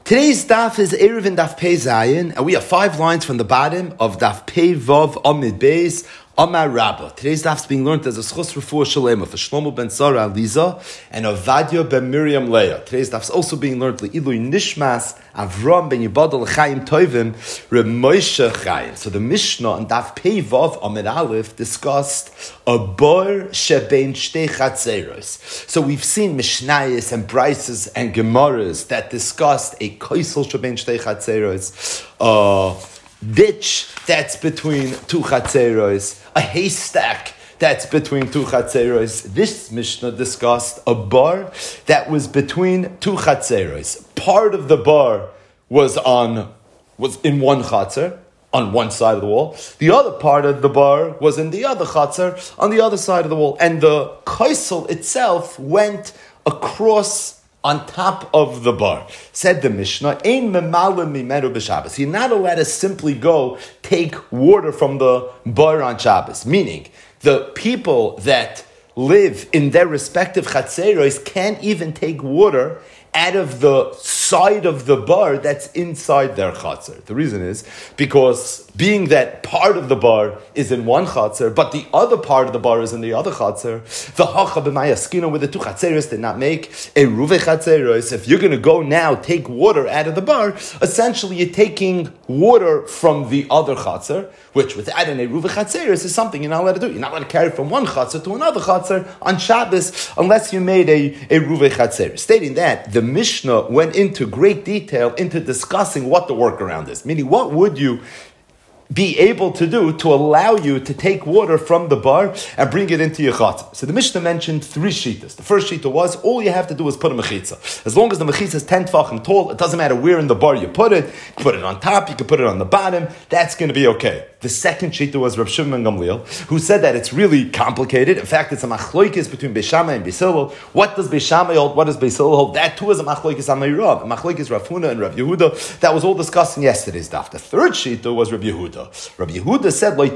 Today's daf is Erev in Daf Pei Zayin, and we have 5 lines from the bottom of Daf Pei Vav Amid Beis Amar Rabbah. Today's daf is being learned as a schus refuah shalema for Shlomo ben Sarah Aliza and Ovadia ben Miriam Leah. Today's daf is also being learned Le'ilui Nishmas Avram ben Yibadal L'chaim Tovim Reb Moshe Chaim. So the Mishnah on Daf Pei Vav Amid Aleph discussed a bar shebein shtei chatzeros. So we've seen Mishnayos and Brises and Gemaras that discussed a koisel shebein shtei chatzeros, ditch that's between 2 chatzeros, a haystack that's between 2 chatzeros. This Mishnah discussed a bar that was between 2 chatzeros. Part of the bar was in one chatzer, on one side of the wall. The other part of the bar was in the other chatzer, on the other side of the wall. And the kaisel itself went across on top of the bar. Said the Mishnah, Ein memalim mimeru b'Shabbos. You're not allowed to simply go take water from the bar on Shabbos. Meaning, the people that live in their respective chatzeros can't even take water out of the side of the bar that's inside their chatzar. The reason is because being that part of the bar is in one chatzar, but the other part of the bar is in the other chatzar, the hacha b'mayaskina with the 2 chatzeros did not make a ruve chatzeros. If you're going to go now take water out of the bar, essentially you're taking water from the other chatzar, which without an eruv chatzeros is something you're not allowed to do. You're not allowed to carry from one chatzar to another chatzar on Shabbos unless you made a eruv chatzeros. Stating that, the Mishnah went into great detail into discussing what the workaround is. Meaning, what would you be able to do to allow you to take water from the bar and bring it into your chatzah? So the Mishnah mentioned 3 shitas. The first shita was, all you have to do is put a mechitza. As long as the mechitza is 10 tefachim tall, it doesn't matter where in the bar you put it. You can put it on top, you can put it on the bottom, that's going to be okay. The second shita was Rav Shimon ben Gamliel, who said that it's really complicated. In fact, it's a machloikis between Beis Shammai and Beis Hillel. What does Beis Shammai hold? What does Beis Hillel hold? That too is a machloikis Amayrav. A machloikis Rav Huna and Rav Yehuda. That was all discussed in yesterday's daf. The third shita was Rav Yehuda. Rav Yehuda said, Rabbi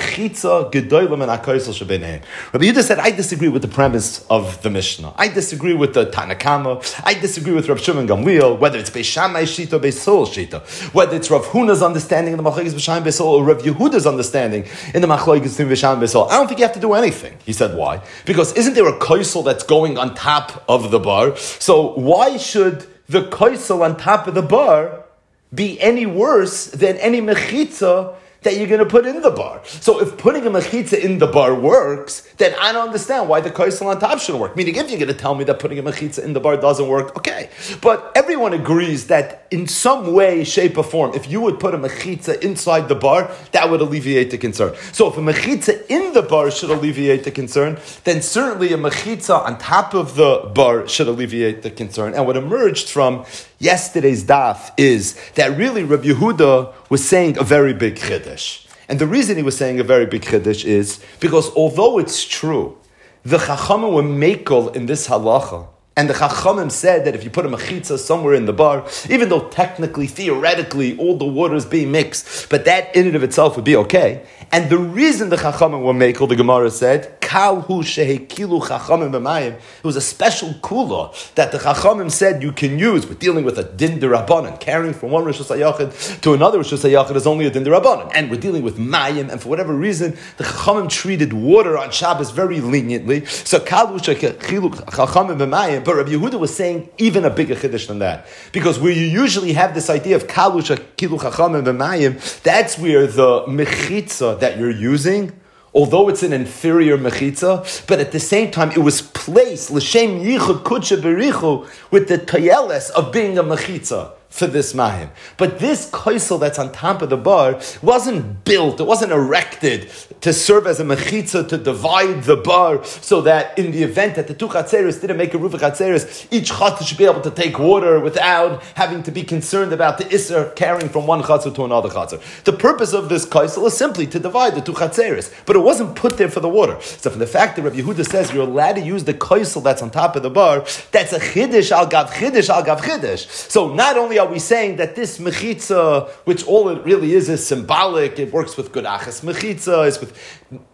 Yehuda said, I disagree with the premise of the Mishnah. I disagree with the Tanakama. I disagree with Rav Shimon Gamliel, whether it's Beis Shammai Shita or Beis Hillel Shita, whether it's Rav Huna's understanding in the Machlokes Beis Shammai Beis Hillel or Rav Yehuda's understanding in the Machlokes Beis Shammai Beis Hillel. I don't think you have to do anything. He said, why? Because isn't there a kaisel that's going on top of the bar? So why should the kaisel on top of the bar be any worse than any mechitza that you're going to put in the bar? So if putting a mechitza in the bar works, then I don't understand why the kaisel on top shouldn't work. Meaning, if you're going to tell me that putting a mechitza in the bar doesn't work, okay. But everyone agrees that in some way, shape, or form, if you would put a mechitza inside the bar, that would alleviate the concern. So if a mechitza in the bar should alleviate the concern, then certainly a mechitza on top of the bar should alleviate the concern. And what emerged from yesterday's daf is that really Rabbi Yehuda was saying a very big chiddush. And the reason he was saying a very big chiddush is because although it's true, the Chachamim were mekel in this halacha, and the Chachamim said that if you put a mechitza somewhere in the bar, even though technically, theoretically, all the water is being mixed, but that in and of itself would be okay. And the reason the Chachamim were mekel, the Gemara said, Kal hu shehekilu Chachamim b'mayim. It was a special kula that the Chachamim said you can use. We're dealing with a din d'Rabbanan. Carrying from one Rosh Hashanah to another Rosh Hashanah is only a din d'Rabbanan. And we're dealing with mayim, and for whatever reason, the Chachamim treated water on Shabbos very leniently. So Kal hu shehekilu Chachamim b'mayim. But Rabbi Yehuda was saying even a bigger chiddush than that. Because where you usually have this idea of Kal hu shehekilu Chachamim b'mayim, that's where the mechitza that you're using, although it's an inferior mechitza, but at the same time it was placed l'shem yichud kudsha berichu with the tayeles of being a mechitza for this mahim. But this kaisel that's on top of the bar wasn't built, it wasn't erected to serve as a mechitza to divide the bar so that in the event that the 2 chatzeros didn't make a roof of chatzeros, each chatzar should be able to take water without having to be concerned about the isser carrying from one chatzar to another chatzar. The purpose of this kaisel is simply to divide the 2 chatzeros, but it wasn't put there for the water. So from the fact that Rabbi Yehuda says you're allowed to use the kaisel that's on top of the bar, that's a chiddush al gav chiddush al gav chiddush. So not only are we saying that this mechitza, which all it really is symbolic, it works with good achas mechitza, it's with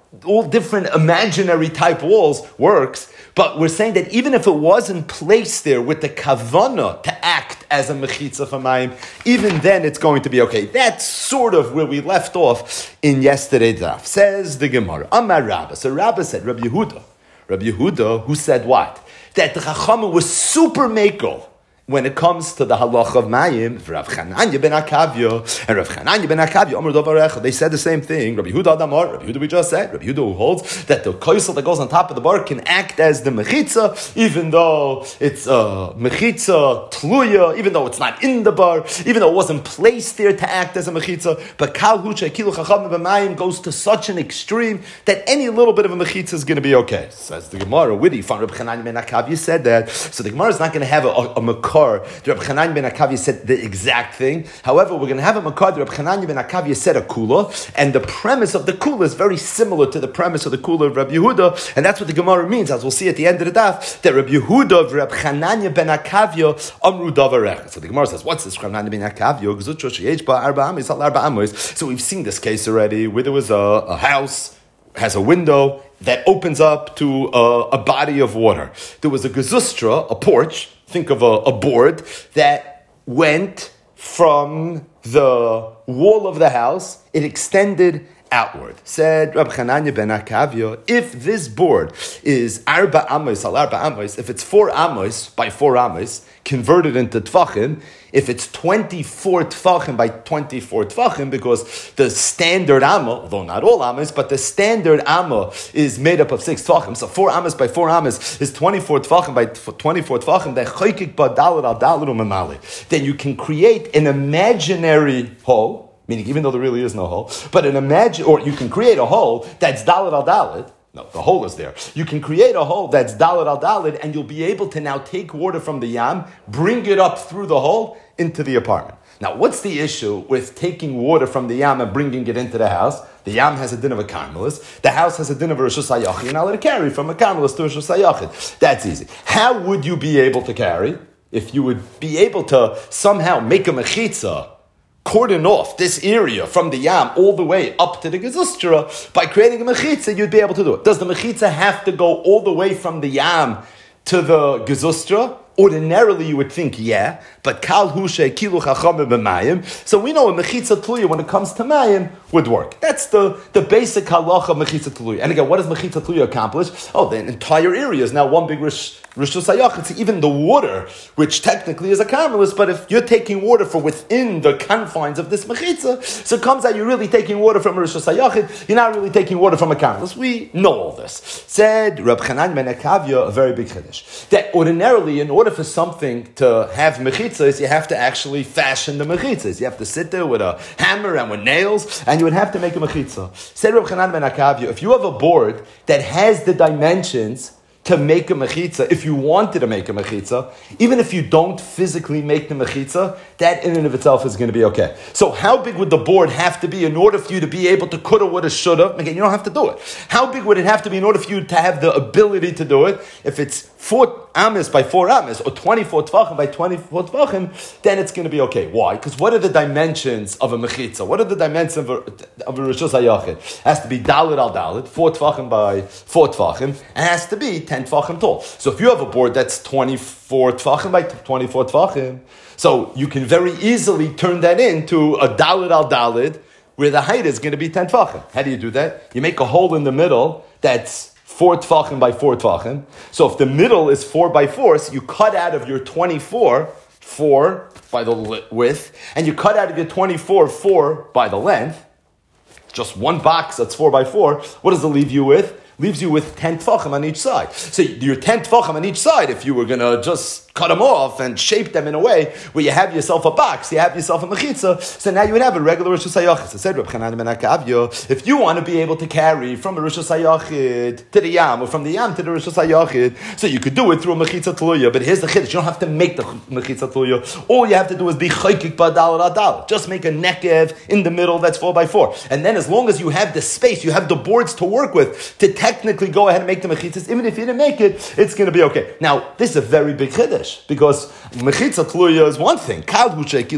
all different imaginary type walls works, but we're saying that even if it wasn't placed there with the kavana to act as a mechitza for mayim, even then it's going to be okay. That's sort of where we left off in yesterday's daf. Says the Gemara, Amar Rabba. So Rabba said, Rabbi Yehuda, who said what? That the Chachamim was super makel when it comes to the halacha of mayim, Rav Chananya ben Akavya, and Rav Chananya ben Akavya, Amar Dovar Echad, they said the same thing. Rabbi Yehuda Adamar, Rabbi Yehuda we just said, Rabbi Yehuda who holds that the koisel that goes on top of the bar can act as the mechitza, even though it's a mechitza tluya, even though it's not in the bar, even though it wasn't placed there to act as a mechitza. But kal hucha kilu chacham b'mayim goes to such an extreme that any little bit of a mechitza is going to be okay. Says the Gemara, witty, from Rabbi Chananya ben Akavya said that. So the Gemara is not going to have a makar. The Rabbi Chananya ben Akavya said the exact thing. However, we're going to have a makar. The Rabbi Chananya ben Akavya said a kula, and the premise of the kula is very similar to the premise of the kula of Rabbi Yehuda, and that's what the Gemara means, as we'll see at the end of the daf, that Rabbi Yehuda of Rabbi Chananya ben Akavya amru davar echad. So the Gemara says, what's this Rabbi Chananya ben Akavya? So we've seen this case already, where there was a house, has a window that opens up to a body of water. There was a gezustra, a porch, think of a board, that went from the wall of the house, it extended outward. Said Rabbi Chananya ben Akavya, if this board is arba amos al arba amos, if it's 4 amos by 4 amos, converted into tfachim, if it's 24 tfachim by 24 tfachim, because the standard amma, although not all amos, but the standard amma is made up of 6 tfachim, so 4 amos by 4 amos is 24 tfachim by 24 tfachim, then you can create an imaginary hole, meaning even though there really is no hole, but or you can create a hole that's daled al daled. No, the hole is there. You can create a hole that's daled al daled, and you'll be able to now take water from the yam, bring it up through the hole into the apartment. Now, what's the issue with taking water from the yam and bringing it into the house? The yam has a din of a karmelis. The house has a din of a rishus hayachid. You're not allowed to carry from a karmelis to a rishus hayachid. That's easy. How would you be able to carry? If you would be able to somehow make a mechitza, cordon off this area from the yam all the way up to the gezustra, by creating a mechitza, you'd be able to do it. Does the mechitza have to go all the way from the yam to the gezustra? Ordinarily, you would think, yeah, but kal hushe kilu chachamim b'mayim. So we know a mechitza tluya, when it comes to mayim, would work. That's the basic halacha of mechitza tluya. And again, what does mechitza tluya accomplish? Oh, the entire area is now one big rishus hayachid. So even the water, which technically is a karmelis, but if you're taking water from within the confines of this mechitza, so it comes out you're really taking water from a rishus hayachid. You're not really taking water from a karmelis. We know all this. Said Reb Chananya ben Akavya, a very big chiddush, that ordinarily, in order for something to have mechitzas, you have to actually fashion the mechitzas. You have to sit there with a hammer and with nails, and you would have to make a mechitza. Said Reb Chananya ben Akavya, if you have a board that has the dimensions to make a mechitza, if you wanted to make a mechitza, even if you don't physically make the mechitza, that in and of itself is going to be okay. So how big would the board have to be in order for you to be able to coulda, woulda, shoulda? Again, you don't have to do it. How big would it have to be in order for you to have the ability to do it? If it's 4 amas by 4 amas, or 24 tvachim by 24 tvachim, then it's going to be okay. Why? Because what are the dimensions of a mechitza? What are the dimensions of a rishus hayachid? It has to be daled al daled, 4 tvachim by 4 tvachim, and it has to be 10 tvachim tall. So if you have a board that's 24 tvachim by 24 tvachim, so you can very easily turn that into a daled al daled, where the height is going to be 10 tvachim. How do you do that? You make a hole in the middle that's 4 tvachim by 4 tvachim. So if the middle is 4 by 4, so you cut out of your 24, 4 by the width, and you cut out of your 24, 4 by the length, just one box that's 4 by 4, what does it leave you with? Leaves you with 10 tvachim on each side. So your 10 tvachim on each side, if you were going to just cut them off and shape them in a way where you have yourself a box, you have yourself a mechitza, so now you would have a regular rishus hayachid. So said Reb Chananya ben Akavya, if you want to be able to carry from a rishus hayachid to the yam, or from the yam to the rishus hayachid, so you could do it through a mechitza tluya, but here's the chiddush, you don't have to make the mechitza tluya. All you have to do is be chaykik ba'dal adal. Just make a nekev in the middle that's 4 by 4. And then as long as you have the space, you have the boards to work with, to technically go ahead and make the mechitzas, even if you didn't make it, it's going to be okay. Now, this is a very big chiddush. Kiddush, because mechitza tluya is one thing. But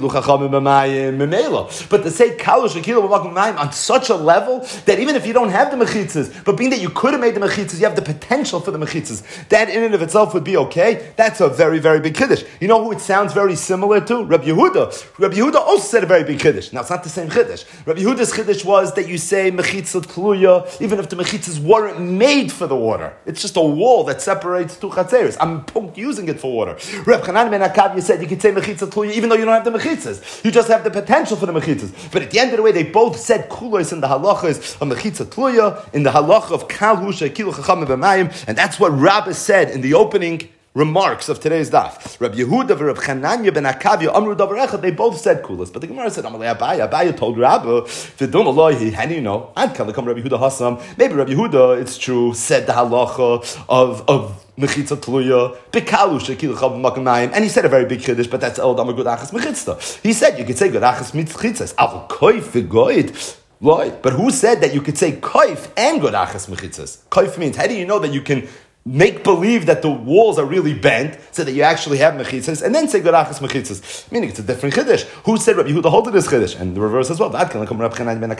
to say kal shekilu b'makom mayim on such a level that even if you don't have the mechitzas, but being that you could have made the mechitzas, you have the potential for the mechitzas, that in and of itself would be okay. That's a very, very big Kiddush. You know who it sounds very similar to? Rabbi Yehuda. Rabbi Yehuda also said a very big Kiddush. Now, it's not the same Kiddush. Rabbi Yehuda's Kiddush was that you say mechitza tluya, even if the mechitzas weren't made for the water. It's just a wall that separates two chatzeres. I'm using it for water. Reb Chanan ben Akavya said you could say mechitza tluya even though you don't have the mechitzas. You just have the potential for the mechitzas. But at the end of the way, they both said kulos in the halachas of mechitza tluya, in the halacha of kal hu shekilu chachamim b'mayim, and that's what Rabbah said in the opening remarks of today's daf. Rabbi Yehuda and Reb Chananya ben Akavya Amru davar echad, they both said kulas. But the Gemara said, Amalei Abaya. Abaya told Rabbah, V'dum Alohi, how do you know? I'd come Rabbi Yehuda Hassam. Maybe Rabbi Yehuda, it's true, said the halacha of mechitza tluya, bekalu shekilu chav b'makom, and he said a very big Kiddush, but that's el damar good achas mechitza. He said you could say good achas mechitzas. Avol koif v'goid. But who said that you could say koif and good achas mechitzas? Koif means, how do you know that you can make believe that the walls are really bent, so that you actually have mechitzas, and then say gorachas mechitzas? Meaning it's a different chiddush. Who said Rabbi Yehuda hold this chiddush? And the reverse as well. Maybe when Rabbi Chanan ben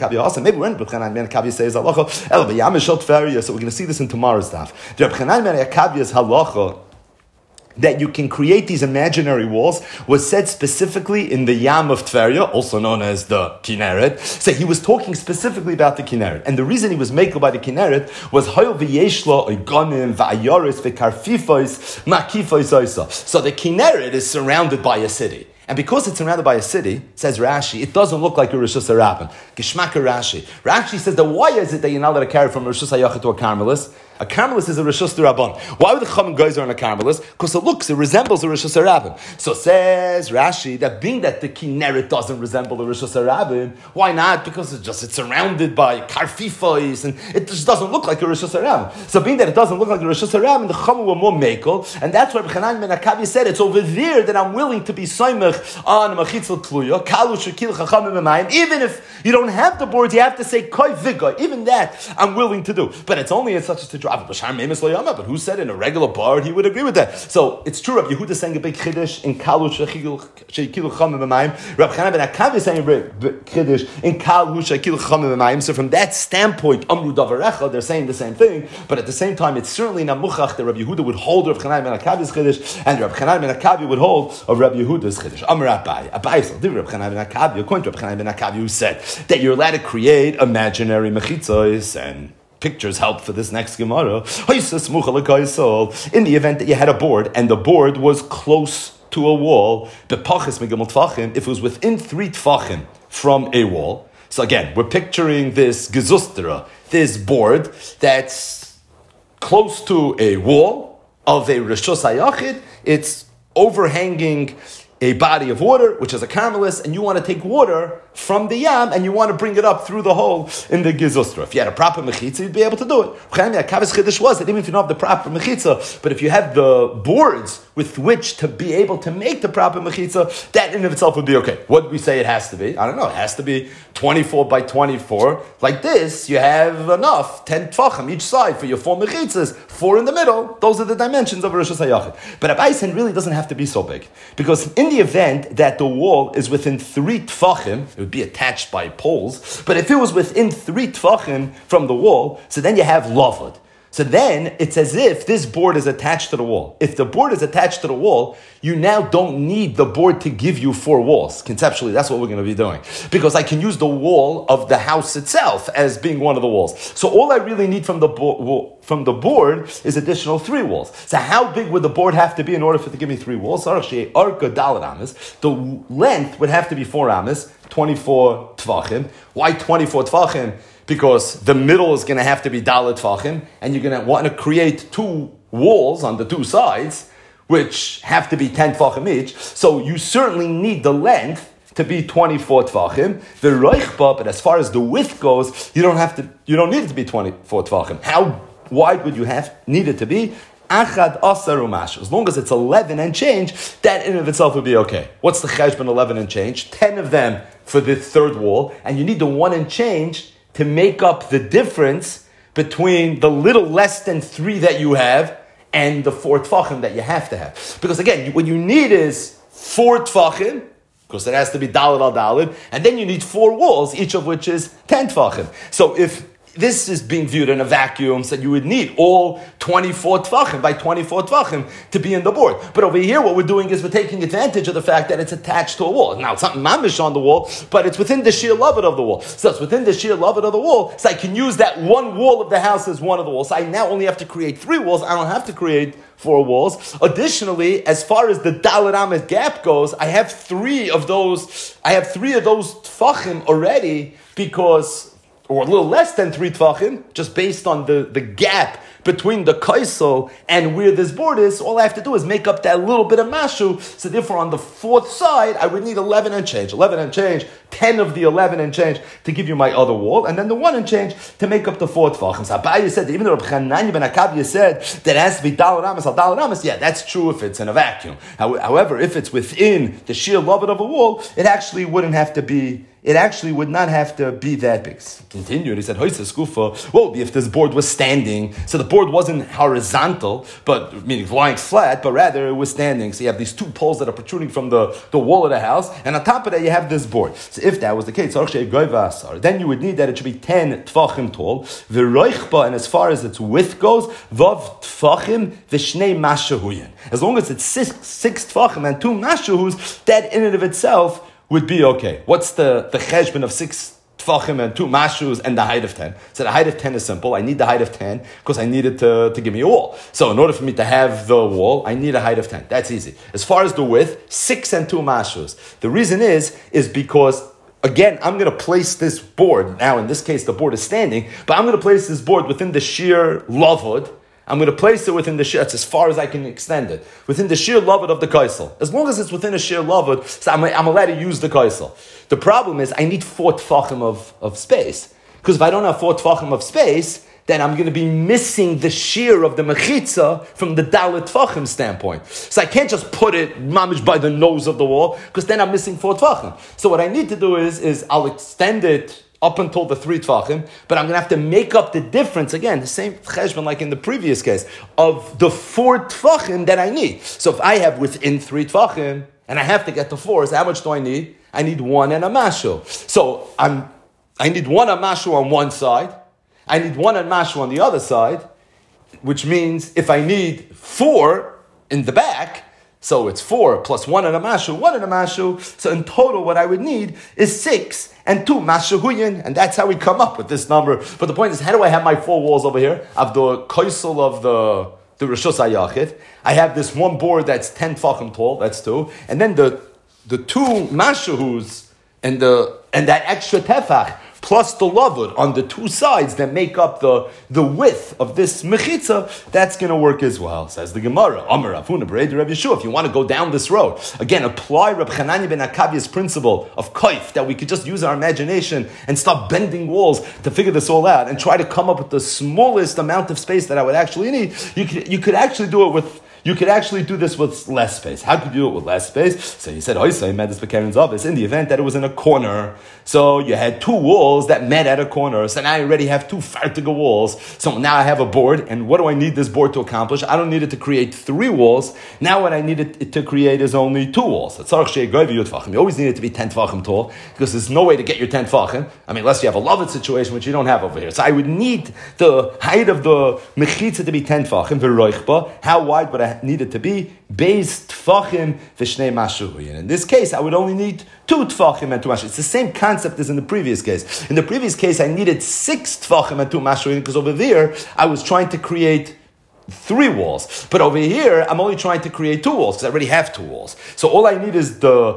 Akavya says halacha, so we're going to see this in tomorrow's daf. The Rabbi Chanan ben Akavya's halacha that you can create these imaginary walls was said specifically in the Yam of Tveria, also known as the Kinneret. So he was talking specifically about the Kinneret. And the reason he was makel by the Kinneret was Hoyel v'yeshlo oigonim v'ayoris v'karfifos makifos oisa. So the Kinneret is surrounded by a city. And because it's surrounded by a city, says Rashi, it doesn't look like a Rishus HaRabban. Geshmaka Rashi. Rashi says that why is it that you're not allowed to carry from a Rishus HaYachid to a Carmelis? A Carmelis is a Rishus HaRabban. Why would the Chachamim Geyser on a Carmelis? Because it resembles a Rishus HaRabban. So says Rashi that being that the Kinneret doesn't resemble the Rishus HaRabban, why not? Because it's surrounded by karfifos and it just doesn't look like a Rishus HaRabban. So being that it doesn't look like a Rishus HaRabban, the Chachamim were more mekel, and that's why Rabbi Chanan ben Akavya said it's over there that I'm willing to be soymech on machitzel tluya, kalu shekil chachamim b'mayim. Even if you don't have the boards, you have to say koy viga. Even that I'm willing to do. But it's only in such a situation. But who said in a regular board he would agree with that? So it's true. Rabbi Yehuda saying a big chiddush in kalu shekil chachamim b'mayim. Rabbi Chanan ben Akavya saying a big chiddush in kalu shekil chachamim b'mayim. So from that standpoint, amru davar echad, they're saying the same thing. But at the same time, it's certainly not muchach that Rabbi Yehuda would hold Rabbi Chanan ben Akavya's chiddush, and Rabbi Chanan ben Akavya would hold of Rabbi Yehuda's chiddush. Abai so Rabbi Chanan ben Akavya, according to Rabbi Chanan ben Akavya, who said that you're allowed to create imaginary mechitzos, and pictures help for this next Gemara. In the event that you had a board, and the board was close to a wall, if it was within 3 tfachim from a wall. So again, we're picturing this gezustera, this board that's close to a wall of a Rishus HaYachid. It's overhanging a body of water, which is a Carmelis, and you want to take water from the Yam, and you want to bring it up through the hole in the Gezustra. If you had a proper mechitza, you'd be able to do it. Kavis Chiddush was that even if you don't have the proper mechitza, but if you have the boards with which to be able to make the proper mechitza, that in and of itself would be okay. What do we say it has to be? I don't know. It has to be 24 by 24. Like this, you have enough, 10 tfachim each side for your 4 mechitzas, 4 in the middle. Those are the dimensions of Rishus HaYachid. But a Baisen really doesn't have to be so big. Because in the event that the wall is within 3 tfachim, it would be attached by poles, but if it was within 3 tfachim from the wall, so then you have lavud. So then, it's as if this board is attached to the wall. If the board is attached to the wall, you now don't need the board to give you 4 walls. Conceptually, that's what we're going to be doing. Because I can use the wall of the house itself as being one of the walls. So all I really need from the board is additional 3 walls. So how big would the board have to be in order for it to give me 3 walls? The length would have to be 4 amas, 24 tvachim. Why 24 tvachim? Because the middle is going to have to be dalet tvachim, and you're going to want to create 2 walls on the 2 sides, which have to be 10 tvachim each. So you certainly need the length to be 24 tvachim. The reichba, but as far as the width goes, you don't need it to be 24 tvachim. How wide would you need it to be? Achad asar umash. As long as it's 11 and change, that in and of itself would be okay. What's the cheshbon 11 and change? 10 of them for the 3rd wall, and you need the 1 and change to make up the difference between the little less than 3 that you have and the 4 tfachim that you have to have. Because again, what you need is 4 tfachim, because it has to be daled al daled, and then you need 4 walls, each of which is 10 tfachim. So if this is being viewed in a vacuum, so you would need all 24 tvachim by 24 tvachim to be in the board. But over here, what we're doing is we're taking advantage of the fact that it's attached to a wall. Now, it's not mamish on the wall, but it's within the sheer lovit of the wall. So it's within the sheer lovit of the wall, so I can use that one wall of the house as one of the walls. So I now only have to create 3 walls. I don't have to create 4 walls. Additionally, as far as the Dalet Amud gap goes, I have 3 of those tvachim already, because, or a little less than 3 tvachim, just based on the gap between the kaisel and where this board is. All I have to do is make up that little bit of mashu. So therefore, on the 4th side, I would need 11 and change. 11 and change, 10 of the 11 and change to give you my other wall, and then the 1 and change to make up the 4 tvachim. So Abaye said, even though Reb Chananya ben Akavya said that it has to be Dalet Amas al Dalet Amas, yeah, that's true if it's in a vacuum. However, if it's within the sheer lovit of a wall, it actually would not have to be that big. Continued, he said, what would be if this board was standing? So the board wasn't horizontal, but meaning lying flat, but rather it was standing. So you have these 2 poles that are protruding from the wall of the house, and on top of that you have this board. So if that was the case, then you would need that it should be 10 tfachim tall, and as far as its width goes, vav tfachim v'shnei mashahuyin. As long as it's 6 tfachim and 2 mashahus, that in and of itself would be okay. What's the cheshbon of 6 tfachim and 2 mashus and the height of 10? So the height of 10 is simple. I need the height of 10 because I need it to give me a wall. So in order for me to have the wall, I need a height of 10. That's easy. As far as the width, 6 and 2 mashus. The reason is because, again, I'm going to place this board. Now, in this case, the board is standing, but I'm going to place this board within the sheer lavud. I'm going to place it within the sheer, that's as far as I can extend it, within the sheer lovud of the kaisel. As long as it's within a sheer lovud, so I'm allowed to use the kaisel. The problem is I need 4 tfachim of space. Because if I don't have 4 tfachim of space, then I'm going to be missing the sheer of the mechitza from the dalet tfachim standpoint. So I can't just put it mamish by the nose of the wall, because then I'm missing 4 tfachim. So what I need to do is I'll extend it up until the 3 tvachim, but I'm going to have to make up the difference, again, the same cheshbon like in the previous case, of the 4 tvachim that I need. So if I have within 3 tvachim, and I have to get to 4, so how much do I need? I need 1 and a mashu. So I need 1 and mashu on one side, I need 1 and mashu on the other side, which means if I need 4 in the back, so it's 4 plus 1 and a mashu, 1 and a mashu. So in total, what I would need is 6 and 2 mashahuyin, and that's how we come up with this number. But the point is, how do I have my 4 walls over here? I have the kaisel of the Rishus HaYachid. I have this one board that's 10 tfachim tall, that's 2, and then the 2 mashahus and that extra tefach, plus the lavud on the 2 sides that make up the width of this mechitza, that's going to work as well. Says the Gemara, Amar Afuna Bereder Rav Yeshua, if you want to go down this road, again, apply Reb Chananya ben Akavya's principle of kaif, that we could just use our imagination and start bending walls to figure this all out and try to come up with the smallest amount of space that I would actually need. You could actually do it with You could actually do this with less space. How could you do it with less space? So he said, met this Bekaren's office in the event that it was in a corner. So you had 2 walls that met at a corner. So now you already have 2 fartiga walls. So now I have a board. And what do I need this board to accomplish? I don't need it to create 3 walls. Now what I need it to create is only 2 walls. You always need it to be 10 tvachim tall, because there's no way to get your 10 tvachim. I mean, unless you have a loved situation, which you don't have over here. So I would need the height of the mechitza to be 10 tvachim. How wide would I need it to be? Beis tfachim v'shnei mashuhin. In this case, I would only need 2 tfachim and 2 mashuhin. It's the same concept as in the previous case. In the previous case, I needed 6 tfachim and 2 mashuhin, because over there, I was trying to create 3 walls. But over here, I'm only trying to create 2 walls, because I already have 2 walls. So all I need is the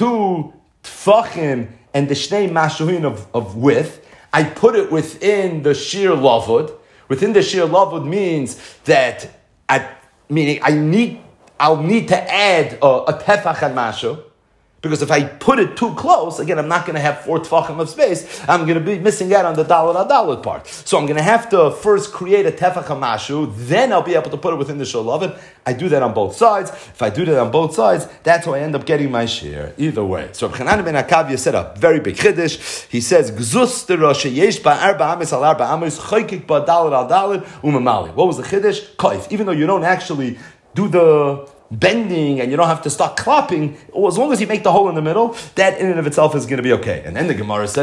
2 tfachim and the shnei mashuhin of width. I put it within the sheer lavud. Within the sheer lavud means that I'll need to add a tefach and mashu, Because if I put it too close, again, I'm not going to have 4 tefachim of space. I'm going to be missing out on the dalet part. So I'm going to have to first create a tefach hamashu, then I'll be able to put it within the shalavet. I do that on both sides. If I do that on both sides, that's how I end up getting my share. Either way. So Reb Chanan ben Akavya said a very big chiddush. He says, Gzus teroshe yesh ba arba amis al arba amis choykik ba dalet al dalet umamali. What was the chiddush? Kaif. Even though you don't actually do the bending and you don't have to start clapping, as long as you make the hole in the middle, that in and of itself is going to be okay. And then the Gemara said,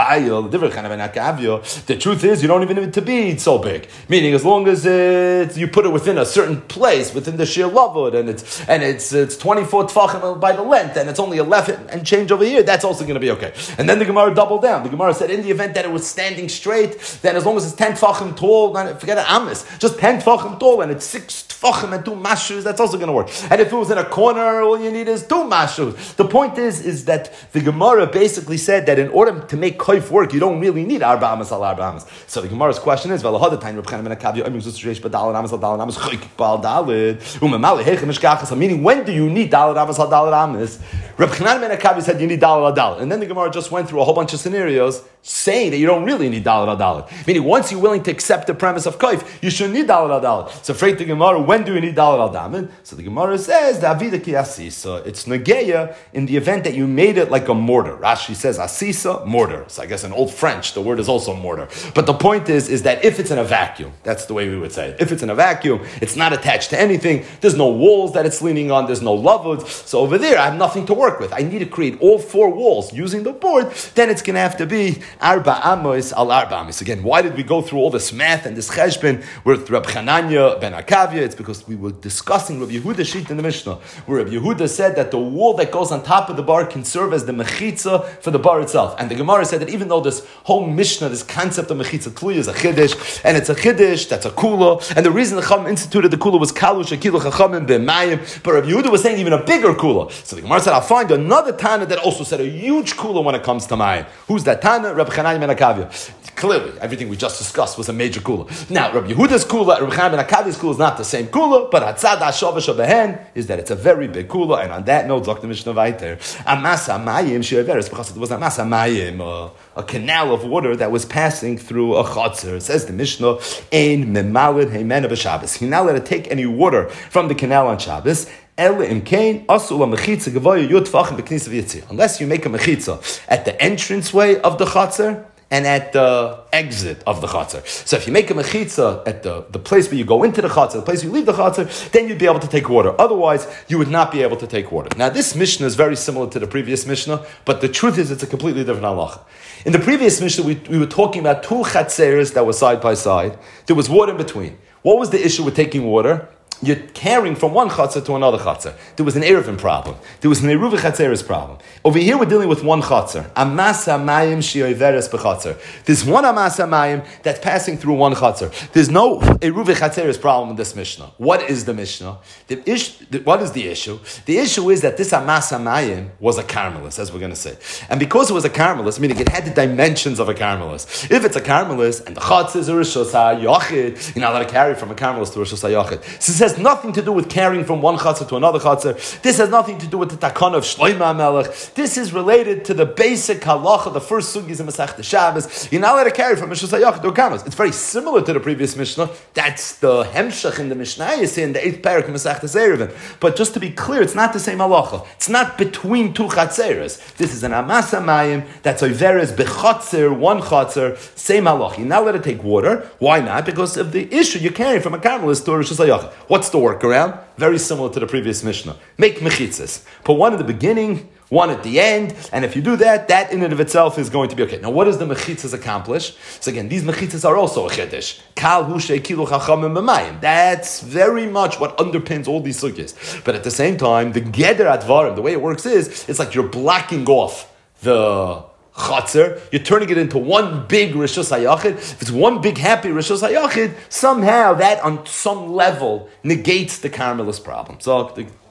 the truth is you don't even need it to be so big. Meaning as long as you put it within a certain place, within the sheer lavud, and it's 24 tefachim by the length, and it's only 11 and change over here, that's also going to be okay. And then the Gemara doubled down. The Gemara said in the event that it was standing straight, then as long as it's 10 tefachim tall, forget it, amis, just 10 tefachim tall, and it's 6 tefachim and 2 mashus, that's also going to work. And if it was in a corner, all you need is 2 mashus. The point is that the Gemara basically said that in order to make kaif work, you don't really need arba amas al arba amas. So the Gemara's question is, meaning when do you need dalet amas al dalet amas? Reb Chanan ben Akavya said you need dalet al dalet. And then the Gemara just went through a whole bunch of scenarios saying that you don't really need dalet al dalet. Meaning once you're willing to accept the premise of kaif, you shouldn't need dalet al dalet. So afraid the Gemara, when do you need dalet al dalet? So the Gemara says, Davida ki asisa. It's negeya in the event that you made it like a mortar. Rashi says asisa, mortar. So I guess in Old French, the word is also mortar. But the point is that if it's in a vacuum, that's the way we would say it. If it's in a vacuum, it's not attached to anything, there's no walls that it's leaning on, there's no lavud. So over there, I have nothing to work with. I need to create all 4 walls using the board, then it's going to have to be arba amos al arba amos. Again, why did we go through all this math and this cheshbon with Reb Chananya ben Akavya? It's because we were discussing Reb Yehuda's sheet in the Mishnah, where Reb Yehuda said that the wall that goes on top of the bar can serve as the mechitza for the bar itself. And the Gemara said that even though this whole Mishnah, this concept of mechitza tluya is a chiddush, and it's a chiddush, that's a kula, and the reason the Chacham instituted the kula was kalush akilu chachamim b'mayim, but Reb Yehuda was saying even a bigger kula. So the Gemara said, I'll find another Tana that also said a huge kula when it comes to mayim. Who's that Tana? Reb Chanan ben Akavya. Clearly, everything we just discussed was a major kula. Now, Reb Yehuda's kula, Reb Chanan ben Akavya's kula is not the same kula, but Hatzad HaShovesh Behen is that it's a very big kula, and on that note, Dr. Mishnah Weiter, Amasa Mayim She'averes, because it was Amasa Mayim, a canal of water that was passing through a chotzer. Says the Mishnah, Ein Memalid Heimena B'Shabbos. You're not allowed to take any water from the canal on Shabbos, unless you make a mechitza at the entranceway of the chotzer and at the exit of the chatzar. So if you make a mechitza at the place where you go into the chatzar, the place where you leave the chatzar, then you'd be able to take water. Otherwise, you would not be able to take water. Now, this Mishnah is very similar to the previous Mishnah, but the truth is it's a completely different halacha. In the previous Mishnah, we were talking about 2 chatzeres that were side by side. There was water in between. What was the issue with taking water? You're carrying from one chatzar to another chatzar. There was an Eruvin problem. There was an Eruvi chatzeres problem. Over here, we're dealing with one chatzar. Amasa mayim she'overes b'chatzar. There's one amasa mayim that's passing through one chatzar. There's no Eruvi chatzeres problem in this Mishnah. What is the Mishnah? What is the issue? The issue is that this amasa mayim was a carmelis, as we're going to say. And because it was a carmelis, meaning it had the dimensions of a carmelis. If it's a carmelis and the chatzar is a rishos ha'yachid, you're not allowed to carry from a carmelis to a rishos ha'yachid. So it has nothing to do with carrying from one chatzar to another chatzar. This has nothing to do with the takana of Shlomo HaMelech. This is related to the basic halacha, the first sugis in Masechta Shabbos. You're not allowed to carry from Mishras HaYachid to a carmelis. It's very similar to the previous Mishnah. That's the hemshach in the Mishnah, you see in the 8th parak in Masechta Eruvin. But just to be clear, it's not the same halacha. It's not between 2 chatzeres. This is an amasa mayim that's overes bechatzer, one chatzar, same halacha. You're not allowed to take water. Why not? Because of the issue you're carrying from a carmelis to a Mishras HaYachid. What's the workaround? Very similar to the previous Mishnah. Make mechitzas. Put one at the beginning, one at the end, and if you do that, that in and of itself is going to be okay. Now, what does the mechitzas accomplish? So again, these mechitzas are also a chiddush. Kal hu shekilu chachamim b'mayim. That's very much what underpins all these sugyas. But at the same time, the geder advarim, the way it works is, it's like you're blocking off the chatzar, you're turning it into one big Rishos HaYachid. If it's one big happy Rishos HaYachid, somehow that on some level negates the carmelis problem. So the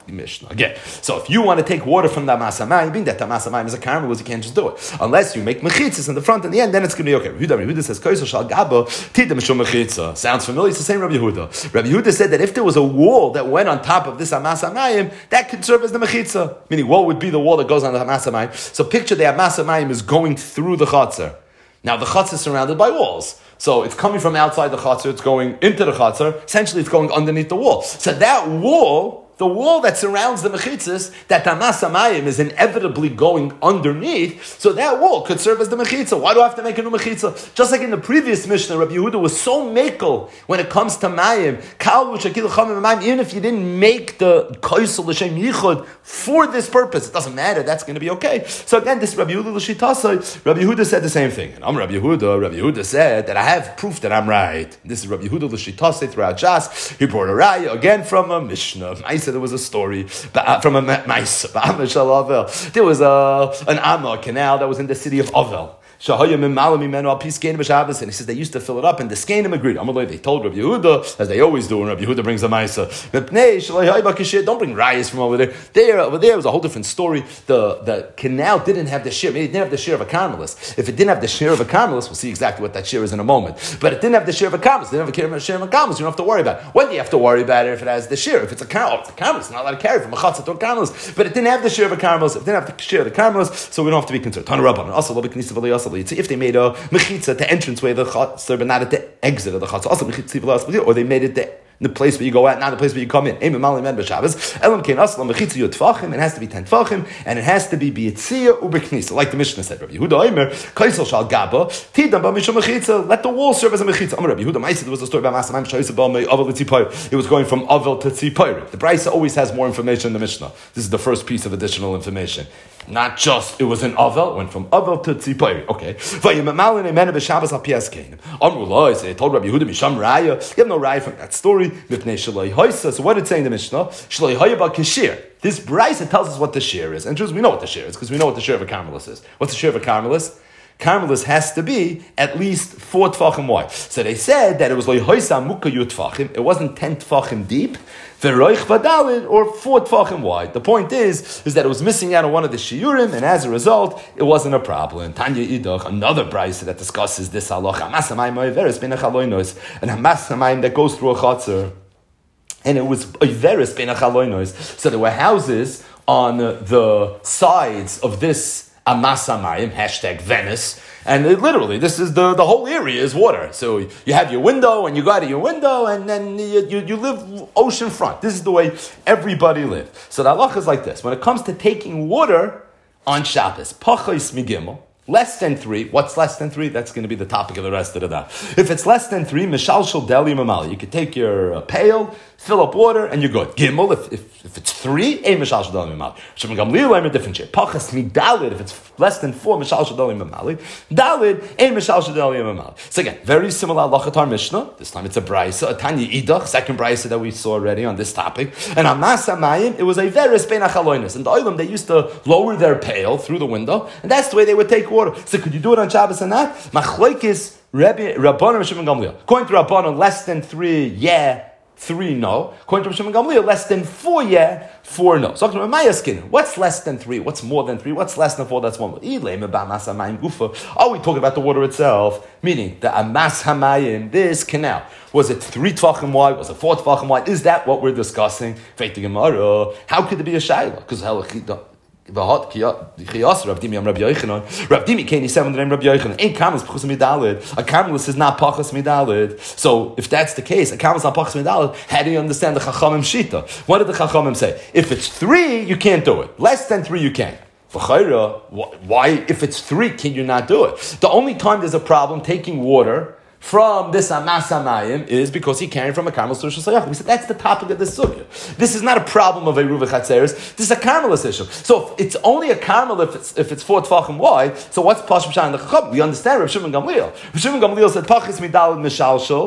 Mishnah. Again, so if you want to take water from the Amasamayim, being that the Amasamayim is a caramel, you can't just do it. Unless you make mechitzas in the front and the end, then it's going to be okay. Rabbi Yehuda says, Koisel shal gabo, tida mishum mechitza. Sounds familiar? It's the same Rabbi Yehuda. Rabbi Yehuda said that if there was a wall that went on top of this Amasamayim, that could serve as the mechitza. Meaning, what would be the wall that goes on the Amasamayim? So picture the Amasamayim is going through the chatzar. Now the chatzar is surrounded by walls. So it's coming from outside the chatzar, it's going into the chatzar, essentially it's going underneath the wall. So that wall, the wall that surrounds the mechitzas, that Tamas Hamayim is inevitably going underneath, so that wall could serve as the mechitza. Why do I have to make a new mechitza? Just like in the previous Mishnah, Rabbi Yehuda was so mekel when it comes to Mayim, even if you didn't make the Koisel L'Shem Yichud for this purpose, it doesn't matter, that's going to be okay. So again, this Rabbi Yehuda L'Shitasai, Rabbi Yehuda said the same thing. And I'm Rabbi Yehuda said that I have proof that I'm right. This is Rabbi Yehuda L'Shitasai throughout Jas. He brought a raya again from a Mishnah. There was a story from a Maisa. There was an Amma canal that was in the city of Ovel. And he says they used to fill it up, and the Skanim agreed. They told Rabbi Yehuda, as they always do when Rabbi Yehuda brings a Maisa, don't bring rayas from over there. Over there was a whole different story. The canal didn't have the shear. It didn't have the shear of a carmelist. If it didn't have the shear of a carmelist, we'll see exactly what that shear is in a moment. But it didn't have the shear of a carmelist. It didn't have a shear of a carmelist. You don't have to worry about it. When do you have to worry about it if it has the shear? If it's a carmelist, it's not allowed to carry from a chatzah to a carmelist. But it didn't have the shear of a carmelist. It didn't have the shear of the carmelist, so we don't have to be concerned. If they made a mechitza at the entranceway of the chatzah, but not at the exit of the chatzah, or they made it the place where you go out, not the place where you come in. It has to be 10 tfachim, and it has to be biyitzia ubeknisa, like the Mishnah said. Rabbi Yehuda Omer, Kaisel shal gaba, tidam ba mishum mechitza. Let the wall serve as a mechitza. Rabbi Yehuda Ma'aseh, there was a story about Masamayim Shayis Abal Avel Tzipayr. It was going from Avel to Tzipayr. The Brisa always has more information in the Mishnah. This is the first piece of additional information. Not just it was an Avel, went from Avel to Tzipayr. Okay. They told Rabbi Yehuda Misham Raya. You have no Raya from that story. So what did it say in the Mishnah? This Brisa tells us what the shear is. And Jews, we know what the shear is, because we know what the shear of a carmelist is. What's the shear of a carmelist? Carmelist has to be at least 4 tfachim wide. So they said that it was loyhoisa muka yu tfachim. It wasn't 10 tfachim deep, v'roich vadalid, or 4 tfachim wide. The point is that it was missing out on one of the shiurim, and as a result, it wasn't a problem. Tanya Idach, another brayse that discusses this halacha. Hamasamayim oiveres ben achaloinos, and hamasamayim that goes through a chatzar. And it was oiveres ben achaloinos. So there were houses on the sides of this Amasamayim, hashtag Venice, and literally, this is the whole area is water. So you have your window, and you go out of your window, and then you live ocean front. This is the way everybody lived. So the halacha is like this. When it comes to taking water on Shabbos, pachos migimel, less than 3. What's less than 3? That's going to be the topic of the rest of the day. If it's less than 3, mishal shel deli mamali. You could take your pail, fill up water, and you're good. Gimel, if it's 3, a mishal shel deli mamali. Shimon Gamliel, I'm a different shit. Pachas midalid, if it's less than 4, mishal shel deli mamali. Dalid, a mishal shel deli mamali. So again, very similar halacha to our Mishnah. This time it's a brayse, a Tanya Idach, second brayse that we saw already on this topic. And Amasamayim, it was a veris ben achaloinis. In the Olam, they used to lower their pail through the window, and that's the way they would take water. So could you do it on Shabbos or not? Machlokes Rabbanan Shimon Gamliel. According to Rabbanan, less than 3, yeah. 3, no. According to Shimon Gamliel, less than 4, yeah. 4, no. So what's less than 3? What's more than 3? What's less than 4? That's 1. Are we talking about the water itself? Meaning, the Amas Hamayim, this canal, was it 3 tvachim wide? Was it 4 tvachim wide? Is that what we're discussing? How could there be a shayla? Because Rav Dimi came, he said when the name Rabbi Yochanan, ain't carmelist pachas midalid. A carmelist is not pachas midalid. So if that's the case, a carmelist is not pachas midalid, how do you understand the Chachamim Shita? What did the Chachamim say? If it's 3, you can't do it. Less than 3, you can. Why, if it's 3, can you not do it? The only time there's a problem taking water from this Amasamayim is because he carried from a Carmel to Rosh Hashanah. We said that's the topic of this sugya. This is not a problem of a Ruva Chatzeres. This is a Carmelist issue. So if it's only a Carmel if it's 4 tfachim wide, so what's Pashim Shan the Chacham? We understand Rav Shimon Gamliel. Rav Shimon Gamliel said Pachis Midalid Mishalshel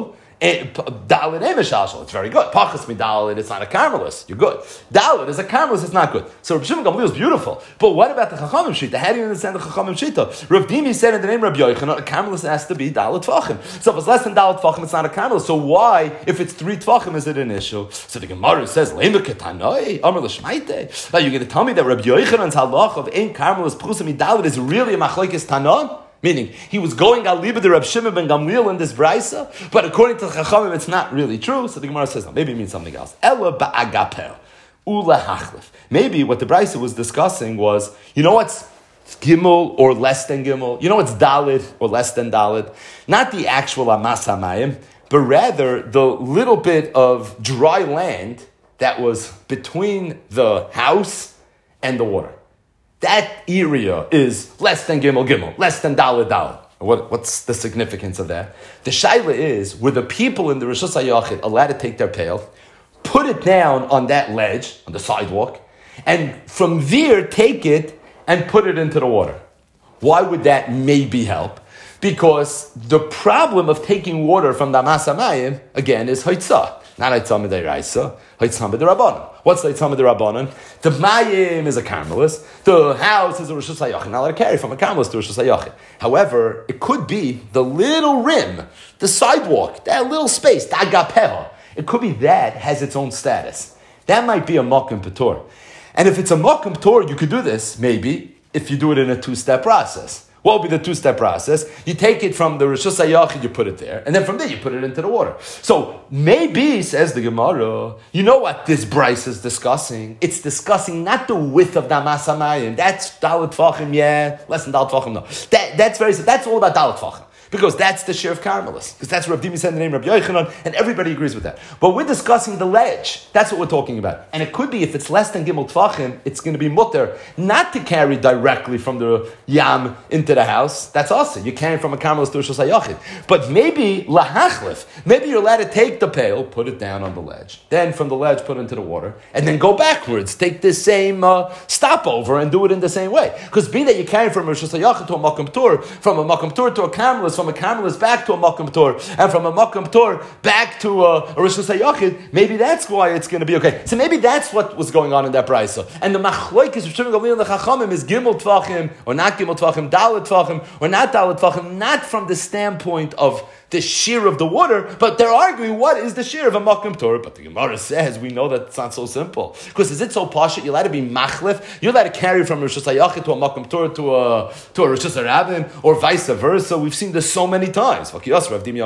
Dalit emeshashal, it's very good. Pachas mi dalit, it's not a Carmelist. You're good. Dalit is a Carmelist, it's not good. So Rav Shimon Gamliel is beautiful. But what about the Chachamim Shita? How do you understand the Chachamim Shita? Rav Dimi said in the name of Rabbi Yochanan, a Carmelist has to be Dalit Tvachim. So if it's less than Dalit Tvachim, it's not a Carmelist. So why, if it's 3 Tvachim, is it an issue? So the Gemara says, Lema ketanoi, Amar l'shmaite. Now you're going to tell me that Rabbi Yochanan's halach of ein Carmelist Pchusa mi Dalit is really a machlekes Tanan? Meaning, he was going al liba the Rab Shimon ben Gamliel in this brisa, but according to the Chachamim, it's not really true. So the Gemara says, no, maybe it means something else. Ela ba'agapel, ula hachlif. Maybe what the brisa was discussing was, you know what's gimel or less than gimel? You know what's dalid or less than dalid? Not the actual amas hamayim, but rather the little bit of dry land that was between the house and the water. That area is less than gimel, less than dalid. What's the significance of that? The shaila is, were the people in the Rishus HaYachid allowed to take their pail, put it down on that ledge, on the sidewalk, and from there take it and put it into the water? Why would that maybe help? Because the problem of taking water from the Amas HaMayim, again, is Haitzah. Not Haitzah Midiraisa, Haitzah Midirabanan. What's Haitzah Midirabanan? The Mayim is a Carmelist. The house is a Rishus HaYachid. Not allowed to carry from a Carmelist to Rishus HaYachid. However, it could be the little rim, the sidewalk, that little space, the Agapeha. It could be that has its own status. That might be a Makom Patur. And if it's a Makom Patur, you could do this, maybe, if you do it in a 2-step process. What will be the 2-step process? You take it from the Rishus HaYachid, you put it there, and then from there you put it into the water. So maybe, says the Gemara, you know what this Bryce is discussing? It's discussing not the width of the Amas HaMayim. That's Dalit Tvachim, yeah, less than Dalit Tvachim, no. That's all about Dalit Tvachim. Because that's the share of Carmelis. Because that's what Rav Dimi said in the name of Rabbi Yochanan, and everybody agrees with that. But we're discussing the ledge. That's what we're talking about. And it could be, if it's less than Gimel Tvachim, it's going to be mutter, not to carry directly from the Yam into the house. That's awesome. You're carrying from a Carmelis to a Rishus HaYachid. But maybe lahachlif. Maybe you're allowed to take the pail, put it down on the ledge. Then from the ledge, put it into the water. And then go backwards. Take this same stopover and do it in the same way. Because being that you're carrying from a Rishus HaYachid to a Makom Tur, from a Makom Tur to a Carmelis, from a Carmelis back to a Makom Tur, and from a Makom Tur back to a Rishus HaYachid, maybe that's why it's going to be okay. So maybe that's what was going on in that brisa. And the Machloikis of Shimon Gamliel and the Chachamim is Gimel Tvachim, or not Gimel Tvachim, Dalet Tvachim, or not Dalet Tvachim, not from the standpoint of the shear of the water, but they're arguing what is the shear of a Makom Tur. But the Gemara says, we know that it's not so simple. Because is it so pashut? You're allowed to be machlif, you're allowed to carry from Rishus HaYachid to a Makom Tur to a Rishus HaRabim, or vice versa. We've seen this so many times. If you have a place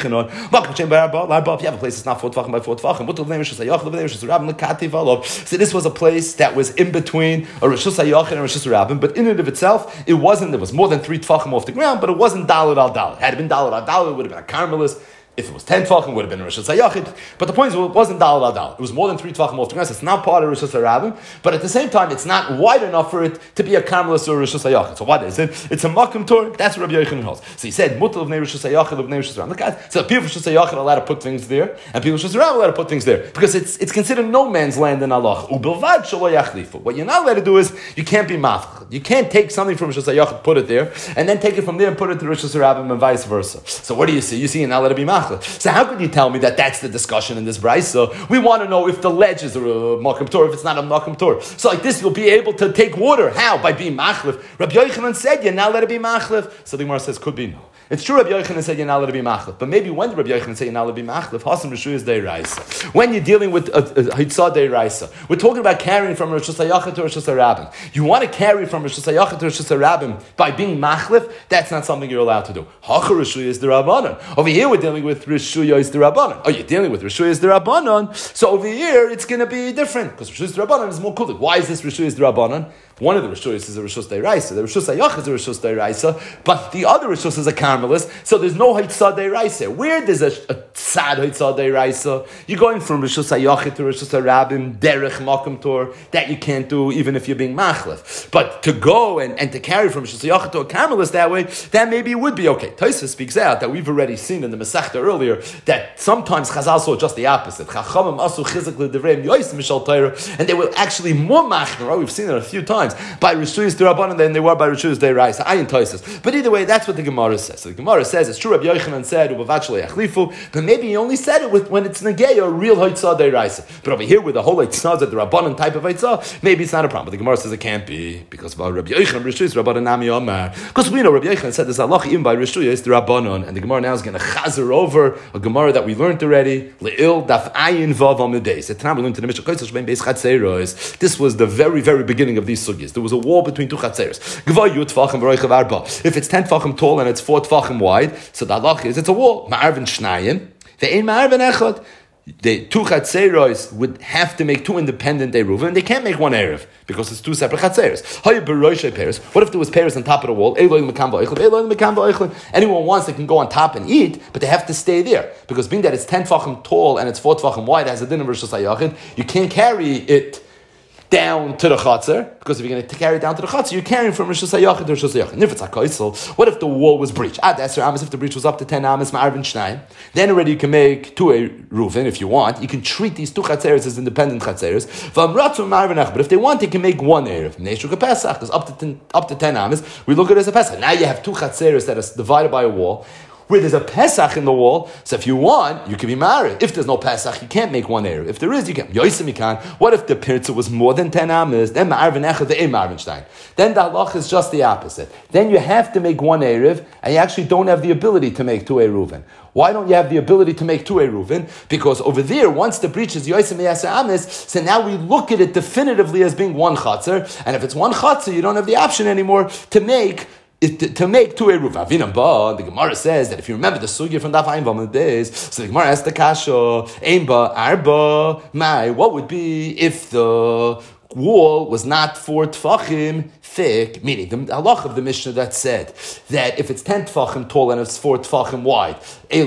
that's not 4 Tvachim by 4 Tvachim, so this was a place that was in between a Rishus HaYachid and a Rishus HaRabim, but in and of itself, it was more than 3 Tvachim off the ground, but it wasn't Dalet al Dalet. Had it been Dalet al Dalet, it would have been a Carmelis. If it was 10 Tvachim, it would have been a Rishus HaYachid. But the point is, it wasn't Dalet al Dalet. It was more than 3 Tvachim off the ground, so it's not part of Rishus HaRabim, but at the same time, it's not wide enough for it to be a Carmelis or a Rishus HaYachid. So what is it? It's a Makom Tur. That's what Rabbi Yochanan holds. So he said, Mutal of Rishus HaYachid, of Rishus HaRabim. So people of Rishus HaYachid are allowed to put things there, and people of Rishus HaRabim are allowed to put things there, because it's considered no man's land in Allah. Ubilvad shelo yachlifu. What you're not allowed to do is, you can't be mafch. You can't take something from Rishus HaYachid, put it there, and then take it from there and put it to Rishus HaRabim, and vice versa. So what do you see? You see you're not allowed to be mafch. So how could you tell me that that's the discussion in this brisa? We want to know if the ledge is a Makom Tur, if it's not a Makom Tur. So like this, you'll be able to take water. How? By being machlif. Rabbi Yochanan said you're not allowed to be machlif. So the Gemara says, could be no. It's true Rabbi Yochanan said you're not allowed to be machlif, but maybe when Rabbi Yochanan said you're not allowed to be machlif, Hasan Rishu is deiraisa. When you're dealing with a Hitzah deiraisa, we're talking about carrying from Rishus HaYachid to Rishus HaRabim. You want to carry from Rishus HaYachid to Rishus HaRabim by being machlif, that's not something you're allowed to do. Hacha Rishu is the Rabbanon. Over here we're dealing with Rishu is the Rabbanon. Oh, you're dealing with Rishu is the Rabbanon, so over here it's going to be different, because Rishu is the Rabbanon is more cool. Why is this Rishu is the Rabbanon? One of the Rishus is a Rishus Deiraisa. The Rishus HaYachid is a Rishus Deiraisa, but the other Rishus is a Carmelis, so there's no Haitzah Deiraisa. Where there's a sad Haitzah Deiraisa, you're going from Rishus HaYachid to Rishus HaRabim, Derech Makom Tur, that you can't do even if you're being machlef. But to go and to carry from Rishus HaYachid to a Carmelis that way, that maybe would be okay. Tosfos speaks out that we've already seen in the Masechta earlier, that sometimes Chazal saw just the opposite. Chachamim asu chizuk l'divrei yois mishal Torah, and they were actually more machmer. We've seen it a few times. times by Rishuyas D'Rabbanan than they were by Rishuyas D'Oraisa. Ayin Toises. But either way, that's what the Gemara says. So the Gemara says it's true. Rabbi Yochanan said Ubavat Shelo Yachlifu, but maybe he only said it when it's negay or real Haitzah D'Oraisa. But over here, with the whole Haitzah that the Rabbanan type of Haitzah, maybe it's not a problem. But the Gemara says it can't be because of Rabbi Yochanan Rishuyas Rabbanan Nami Omar. Because we know Rabbi Yochanan said this halacha even by Rishuyas D'Rabbanan, and the Gemara now is going to chazer over a Gemara that we learned already. Le'il Daf Ayin Vav Amudei. We learned in the Mishnah Beis. This was the very, very beginning of these sugyas. There was a wall between two chatzeros. If it's 10 tfachim tall and it's 4 tfachim wide, so the halach is it's a wall. Ma'arvin shnayim, ve'ein ma'arvin echad. The two chatzeros would have to make 2 independent eruvim, and they can't make 1 erev because it's 2 separate chatzeros. What if there was pears on top of the wall? Anyone wants, they can go on top and eat, but they have to stay there because being that it's 10 tfachim tall and it's 4 tfachim wide, it has a din of Rosh Hashanah. You can't carry it down to the chatzar, because if you're going to carry it down to the chatzar, you're carrying from Rosh Hashanah to Rosh Hashanah. And if it's a kaisel, what if the wall was breached? Ad Esser Amas, if the breach was up to 10 Amas, Ma'arvin Shnayim, then already you can make 2 eruvin if you want. You can treat these 2 chatzeros as independent chatzeros. But if they want, they can make 1 erev. Neishuk Pesach, because up to 10 Amas, we look at it as a Pesach. Now you have 2 chatzeros that are divided by a wall, where there's a Pesach in the wall, so if you want, you can be married. If there's no Pesach, you can't make 1 erev. If there is, you can. Yoisim Yikan. What if the pirza was more than 10 amas? Then ma'arvin echad ve'ein ma'arvin shtein. Then the halach is just the opposite. Then you have to make 1 erev, and you actually don't have the ability to make 2 eruvin. Why don't you have the ability to make 2 eruvin? Because over there, once the breach is yoisim yasa amis, so now we look at it definitively as being 1 chatzar, and if it's 1 chatzar, you don't have the option anymore to make 2 eruv. Avinam ba, the Gemara says that if you remember the sugya from Daf Ayin Vamud days, so the Gemara asks the kasha, Ein ba arba, mai, what would be if the wall was not 4 tfachim thick, meaning the halach of the Mishnah that said that if it's 10 tfachim tall and it's 4 tfachim wide,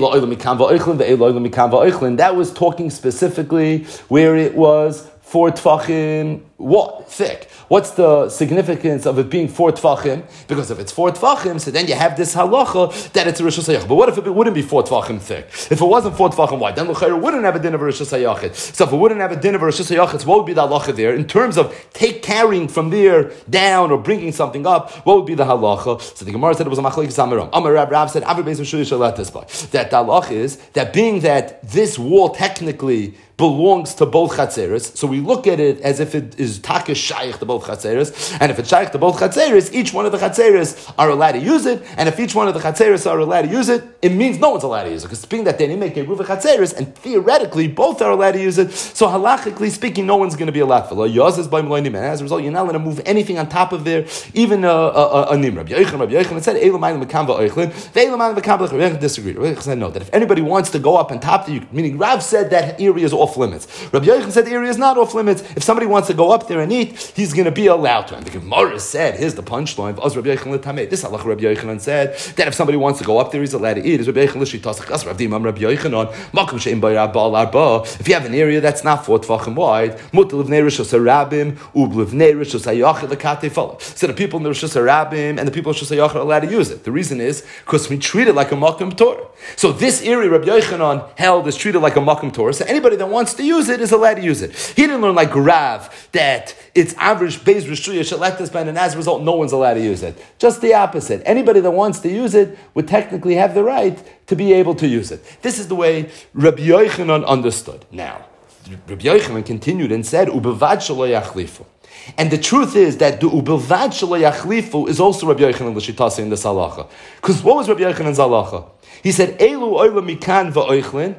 that was talking specifically where it was 4 tfachim thick. What's the significance of it being 4 tfachim? Because if it's 4 tfachim, so then you have this halacha that it's a Rosh Hashanah. But what if it wouldn't be 4 tfachim thick? If it wasn't 4 tfachim wide, then l'chayr wouldn't have a din of a Rosh Hashanah. So if it wouldn't have a din of a Rosh Hashanah, what would be the halacha there? In terms of carrying from there down or bringing something up, what would be the halacha? So the Gemara said it was a machlekes Amaram. Amar Rav said, that the halacha is that being that this wall technically belongs to both chatzeros, so we look at it as if it is taka shaykh to both chatzeros, and if it's shaykh to both chatzeros, each one of the chatzeros are allowed to use it, and if each one of the chatzeros are allowed to use it, it means no one's allowed to use it, because being that they didn't make a roof of chatzeros, and theoretically both are allowed to use it, so halachically speaking, no one's going to be allowed for it. As a result, you're not allowed to move anything on top of there, even a nimra. Rabbi Yochanan said, disagreed. Rabbi Yochanan said no, that if anybody wants to go up on top of you, meaning Rav said that area is off limits. Rabbi Yochanan said the area is not off limits. If somebody wants to go up there and eat, he's going to be allowed to. And the Gemara said, here's the punchline. This halach Rabbi Yochanan said that if somebody wants to go up there, he's allowed to eat. If you have an area that's not 4 tfachim wide, so the people in the Rosh Hashanah and the people in Rosh Hashanah are allowed to use it. The reason is because we treat it like a makom Torah. So this area Rabbi Yochanan held is treated like a makom Torah. So anybody that wants to use it is allowed to use it. He didn't learn like Rav that it's average beis rishuyah shalat and as a result no one's allowed to use it. Just the opposite. Anybody that wants to use it would technically have the right to be able to use it. This is the way Rabbi Yochanan understood. Now, Rabbi Yochanan continued and said, "Ubevad shelo yachlifu." And the truth is that the ubilvad shelo yachlifu is also Rabbi Yochanan l'shitase in this halacha. Because what was Rabbi Yochanan's halacha? He said, "Elu oila mikan va'oichlin."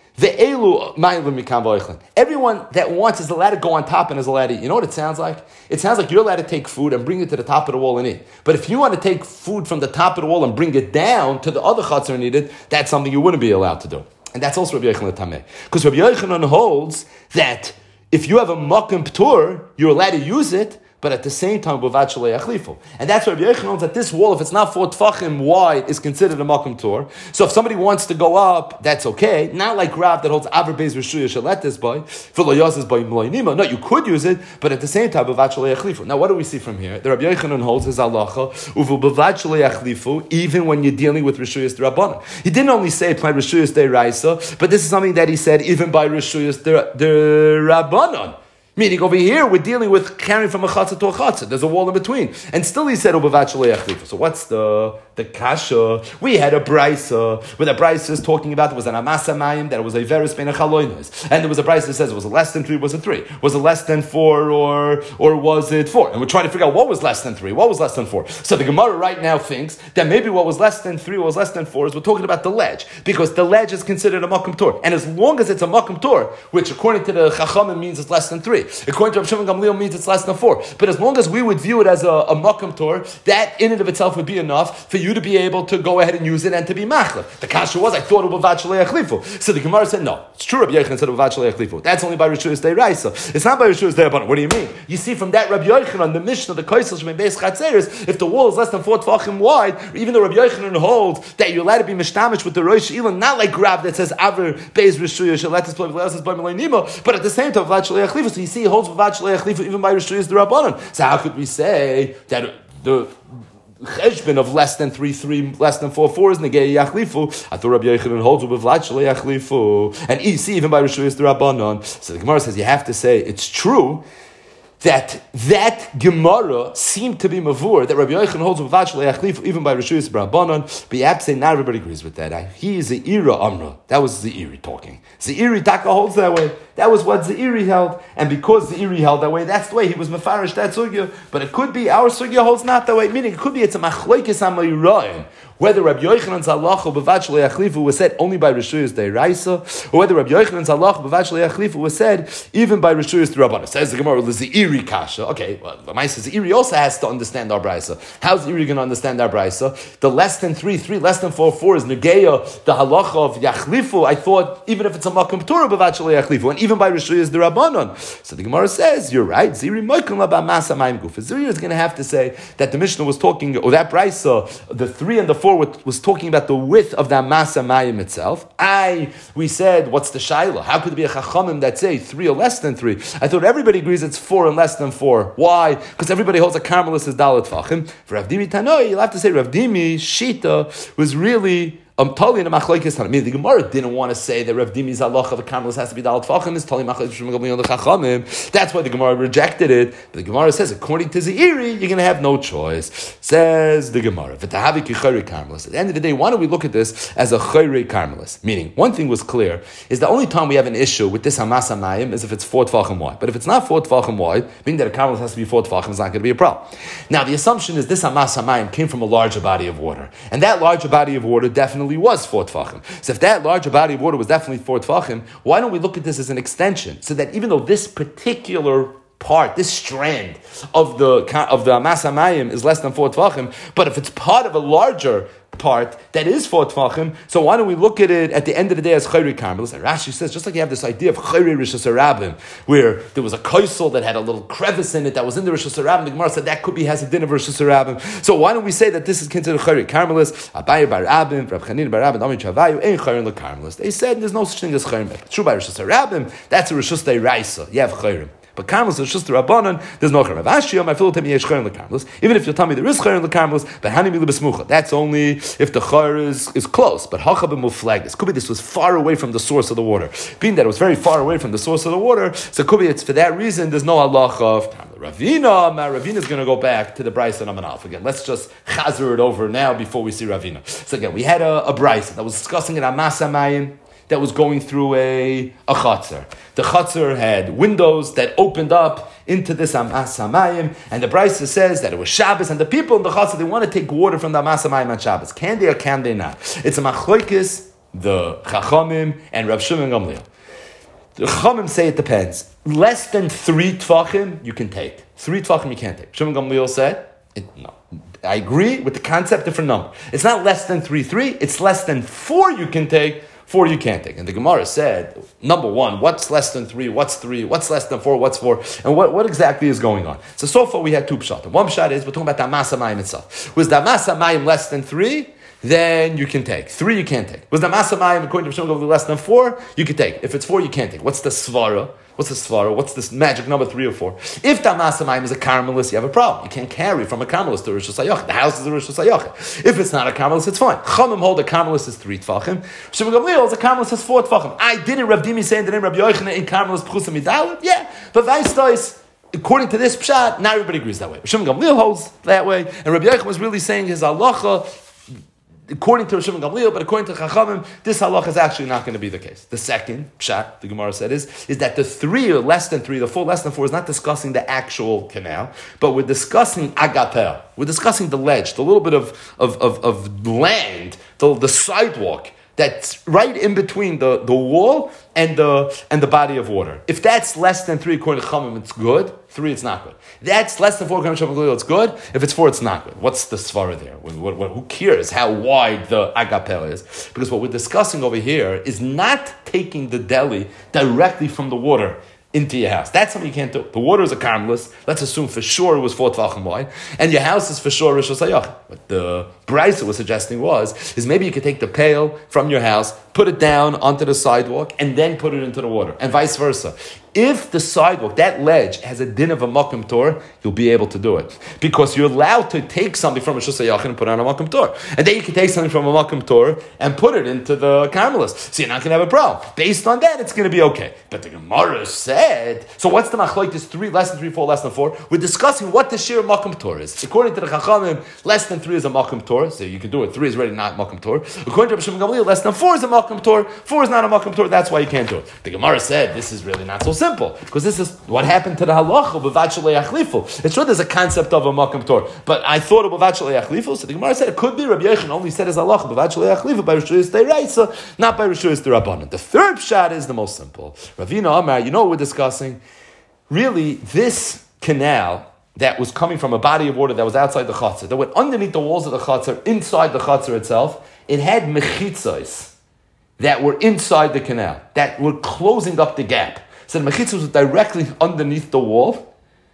Everyone that wants is allowed to go on top and is allowed to eat. You know what it sounds like? It sounds like you're allowed to take food and bring it to the top of the wall and eat. But if you want to take food from the top of the wall and bring it down to the other chatzar and eat it, that's something you wouldn't be allowed to do. And that's also Rabbi Yochanan Tameh. Because Rabbi Yochanan holds that if you have a makom ptur, you're allowed to use it, but at the same time, and that's why Rabbi Yochanan knows that this wall, if it's not 4 tfachim wide, is considered a makom tur. So if somebody wants to go up, that's okay. Not like Rav that holds aver beis rishuyah shalet by v'lo by mloinima. No, you could use it, but at the same time, now what do we see from here? The Rabbi Yochanan holds his halacha even when you're dealing with rishuyas d'Rabbanan. He didn't only say it by rishuyas d'Oraisa, but this is something that he said even by rishuyas d'Rabbanan. Meaning over here, we're dealing with carrying from a chatzah to a chatzah. There's a wall in between. And still he said, so what's the kasha? We had a brisa, where the brisa is talking about there was an amasa mayim, that it was a veris bein a chaloinos. And there was a brisa that says it was less than 3, was it 3? Was it less than 4, or was it 4? And we're trying to figure out what was less than 3, what was less than 4. So the Gemara right now thinks that maybe what was less than 3, what was less than 4 is we're talking about the ledge. Because the ledge is considered a makom tor. And as long as it's a makom tor, which according to the chachamim means it's less than 3. According to Rav Shimon Gamliel means it's less than 4. But as long as we would view it as a makom tor, that in and of itself would be enough for you to be able to go ahead and use it and to be machlef. The kasha was, I thought it was b'vat achlifu. So the Gemara said, no, it's true Rabbi Yochanan said b'vat achlifu. That's only by Rishuyas Deiraisa. It's not by Rishuyas Deirabanan. What do you mean? You see from that Rabbi Yochanan, the Mishnah, the Kaisel Shemei Beis Chatzeres, if the wall is less than 4 tefachim wide, even though Rabbi Yochanan holds that you're allowed to be mishtamish with the Rosh Ilan, not like Rav that says Aver Beis Rishuyas Shalatis Play V'Leis By Melei Nimo, but at the same time b'vat achlifu. So you see, he holds b'vat achlifu even by Rishuyas Deirabanan. So how could we say that the cheshbon of less than 3, less than 4 is negei yachlifu? I thought Rabbi Yochanan holds with v'lat shalei yachlifu, and you see even by Rishuyas D'Rabbanan. So the Gemara says you have to say it's true that Gemara seemed to be mavur, that Rabbi Yochanan holds with v'lat shalei yachlifu even by Rishuyas D'Rabbanan. But you have to say not everybody agrees with that. He is the Ira Amra. That was the Iri talking. Zeiri Taka holds that way. That was what Zeiri held, and because Zeiri held that way, that's the way he was mefarish that sugya. But it could be our sugya holds not that way. Meaning it could be it's a machlokes amayraim. Whether Rabbi Yochanan's halacha b'vat shalei achlifu was said only by Rishuyas Deiraisa, or whether Rabbi Yochanan's halacha b'vat shalei achlifu was said even by Rishuyas D'Rabbanan. Says the Gemara, Zeiri kasha. Okay, well, the Maisa Zeiri also has to understand our brisa. How's Zeiri going to understand our brisa? The less than 3, less than 4 is negeya the halacha of yachlifu. I thought even if it's a makom Torah b'vat shalei achlifu, and even by Rishuyas D'Rabbanan. So the Gemara says you're right. Zeiri moikum la b'masa mayim guf. Zeiri is going to have to say that the Mishnah was talking, or that brisa, the 3 and the 4 was talking about the width of the Masa Mayim itself. We said, what's the Shaila? How could there be a Chachamim that say 3 or less than 3? I thought everybody agrees it's 4 and less than 4. Why? Because everybody holds a Carmelis as Dalet Fachim. For Rav Dimi Tanoi, you'll have to say Rav Dimi Shita was really totally in a machlokes. I mean, the Gemara didn't want to say that Rav Dimi's halacha of a Carmelis has to be Dalet Fachim. It's totally machlokes from the Chachamim. That's why the Gemara rejected it. But the Gemara says, according to Zeiri, you're going to have no choice. Says the Gemara, at the end of the day, why don't we look at this as a chayre Carmelis? Meaning, one thing was clear, is the only time we have an issue with this Hamas HaMayim is if it's 4 tefachim wide. But if it's not 4 tefachim wide, meaning that a Carmelis has to be 4 tefachim, it's not going to be a problem. Now, the assumption is this Hamas HaMayim came from a larger body of water. And that larger body of water definitely was 4 tefachim. So if that larger body of water was definitely 4 tefachim, why don't we look at this as an extension? So that even though this particular part, this strand of the Hamas HaMayim is less than 4 tefachim, but if it's part of a larger part that is 4 tefachim, so why don't we look at it at the end of the day as chayre Carmelis? And Rashi says, just like you have this idea of chayre Rishus Harabim, where there was a koisel that had a little crevice in it that was in the Rishus Harabim, the Gemara said that could be has a din of Rishus Harabim. So why don't we say that this is considered chayre Carmelis? Abaye bar Abim, Rav Chanina bar Abim, Ami Chavayu, ain't chayre Carmelis. They said there's no such thing as chayre. True by Rishus Harabim, that's a Rishus Deiraisa. You have chayre. But Carmelis is just the Rabbanon, there's no Chayrim. Avashiyam, I feel tell me yesh Chayrim leCarmelis. Even if you tell me there is Chayrim leCarmelis, but Hanimi lebesmucha. That's only if the Chayr is close. But Hacha b'muflagus. Could be this was far away from the source of the water. Being that it was very far away from the source of the water, so could be it's for that reason there's no halacha of Ravina is going to go back to the Brisa and Amanalf again. Let's just chazer it over now before we see Ravina. So again, we had a Brisa that was discussing an Hamas HaMayim that was going through a chatzar. The chatzar had windows that opened up into this Hamas HaMayim, and the Brisa says that it was Shabbos, and the people in the chatzar, they want to take water from the Hamas HaMayim on Shabbos. Can they or can they not? It's a machlokes, the Chachamim, and Rav Shimon Gamliel. The Chachamim say it depends. Less than 3 tefachim, you can take. 3 tefachim, you can't take. Shimon Gamliel said, no. I agree with the concept, different number. It's not less than 3, it's less than 4 you can take, 4 you can't take. And the Gemara said, number 1, what's less than 3, what's less than 4, what's 4, and what exactly is going on? So far we had 2 pshat. One pshat is, we're talking about the Hamas HaMayim itself. Was the Hamas HaMayim less than 3? then you can take. 3 you can't take. Was the Masamayim according to Rishon Gamliel less than 4? You can take. If it's 4, you can't take. What's the svara? What's this magic number 3 or 4? If the Masamayim is a Carmelist, you have a problem. You can't carry from a Carmelist to Rosh Hashanah. The house is a Rosh Hashanah. If it's not a Carmelist, it's fine. Chamim hold a Carmelist is 3 Tfachim. Rishon Gamliel is a Carmelist is 4 Tfachim. I didn't Rav Dimi saying the name Rabbi Yochanan in Carmelist Pchusa Midalit? Yeah. But Vaistois, according to this pshat, not everybody agrees that way. Rishon Gamliel holds that way, and Rabbi Yochanan was really saying his halacha according to Rishon Gamliel, but according to Chachamim, this halacha is actually not going to be the case. The second pshat, the Gemara said, is that the 3 or less than 3, the 4 less than 4 is not discussing the actual canal, but we're discussing agapel. We're discussing the ledge, the little bit of land, the sidewalk that's right in between the wall and the body of water. If that's less than 3 according to Chachamim, it's good. 3, it's not good. That's less than 4 according to Rishon Gamliel, it's good. If it's 4, it's not good. What's the svara there? Who cares how wide the agapel is? Because what we're discussing over here is not taking the deli directly from the water into your house. That's something you can't do. The water is a Carmelist. Let's assume for sure it was 4 Tvachim wide, and your house is for sure Rosh Hashanah. What the Brisa was suggesting is maybe you could take the pail from your house, put it down onto the sidewalk, and then put it into the water, and vice versa. If the sidewalk, that ledge, has a din of a Makom Tor, you'll be able to do it. Because you're allowed to take something from a Shusayach and put it on a Makom Tor. And then you can take something from a Makom Tor and put it into the Carmelist. So you're not going to have a problem. Based on that, it's going to be okay. But the Gemara said, so what's the Machlokes 3, less than 3, 4, less than 4? We're discussing what the sheer Makom Tor is. According to the Chachamim, less than 3 is a Makom Tor, so you can do it. 3 is already not Makom Tor. According to Rishon Gamliel, less than 4 is a Makom Tor. 4 is not a Makom Tor, that's why you can't do it. The Gemara said, this is really not so simple. Because this is what happened to the halacha b'vat shalei achlifu. It's true there's a concept of a makam tor, but I thought of b'vat shalei achlifu. So the Gemara said it could be Rabbi Yochanan only said his halacha b'vat shalei achlifu by rishuyas deiraisa, not by rishuyas derabbanan. The third pshat is the most simple. Ravina Amar, you know what we're discussing? Really, this canal that was coming from a body of water that was outside the chutzner, that went underneath the walls of the chutzner, inside the chutzner itself, it had mechitzos that were inside the canal, that were closing up the gap. So the mechitzos was directly underneath the wall,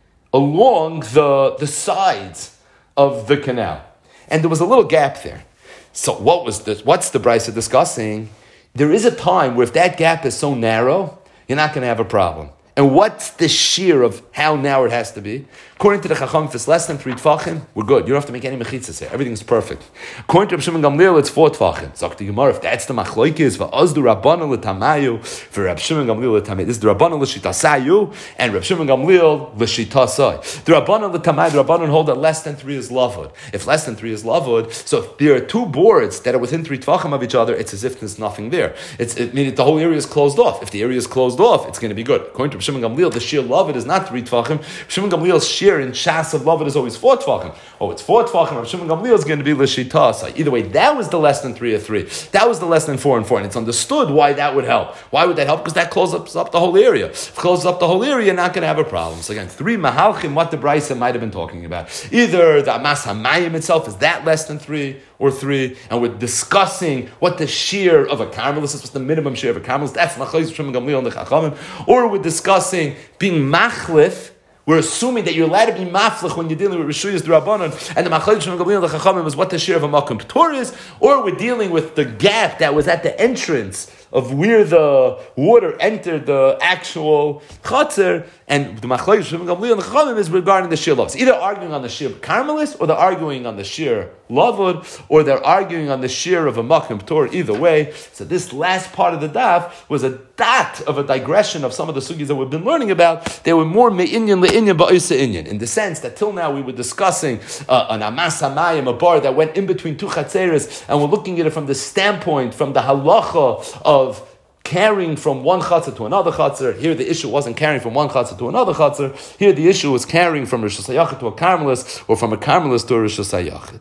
along the sides of the canal. And there was a little gap there. So what's the Brisa discussing? There is a time where if that gap is so narrow, you're not going to have a problem. And what's the shear of how narrow it has to be? According to the Chacham, if it's less than 3 Tfachim, we're good. You don't have to make any mechitzas here. Everything's perfect. According to Rav Shimon Gamliel, it's 4 Tfachim. Zok the Gemara, if that's the Machlokes, v'azdu Rabbana l'tamayu, for Rav Shimon Gamliel l'tamayu. This is the Rabbana l'shitasayu, and Rav Shimon Gamliel l'shitasai. The Rabbana l'tamayu, the Rabbanan hold that less than 3 is lavud. If less than 3 is lavud, so if there are 2 boards that are within 3 Tfachim of each other, it's as if there's nothing there. Meaning the whole area is closed off. If the area is closed off, it's going to be good. According to Rav Shimon Gamliel, the sheer lavud is not 3 Tfachim. Rav Shimon Gamliel's sheer in Shas of Lavud is always 4 Tfachim. Oh, it's 4 Tfachim. Rav Shimon Gamliel is going to be l'shita. Either way, that was the less than 3 of 3. That was the less than 4 and 4, and it's understood why that would help. Why would that help? Because that closes up the whole area. If it closes up the whole area, you're not going to have a problem. So again, 3 mahalchim, what the Brisa might have been talking about. Either the Amas Hamayim itself is that less than 3 or 3, and we're discussing what the shear of a Carmelist is, what's the minimum shear of a Carmelist. That's Machlokes Rav Shimon Gamliel and the Chachamim. Or we're discussing being machlif. We're assuming that you're allowed to be maflich when you're dealing with Rishuyas D'Rabbanan, and the Machlokes Rav Gamliel and the Chachamim is what the shear of a Makom Tor is, or we're dealing with the gap that was at the entrance of where the water entered the actual chutzner, and the Machlokes Rav Gamliel and the Chachamim is regarding the shear lavud. Either arguing on the shear of Carmelist, or they're arguing on the shear lavud, or they're arguing on the shear of a Makom Tor. Either way, so this last part of the daf was a dot of a digression of some of the sugis that we've been learning about. They were more me'inyan le'inyan ba'isa inyan, in the sense that till now we were discussing an amas hamayim, a bar that went in between 2 chatzeres, and we're looking at it from the standpoint, from the halacha of carrying from one chatzah to another chatzah. Here the issue wasn't carrying from one chatzah to another chatzah. Here the issue was carrying from Rosh Hashanah to a Carmelist, or from a Carmelist to a Rosh Hashanah.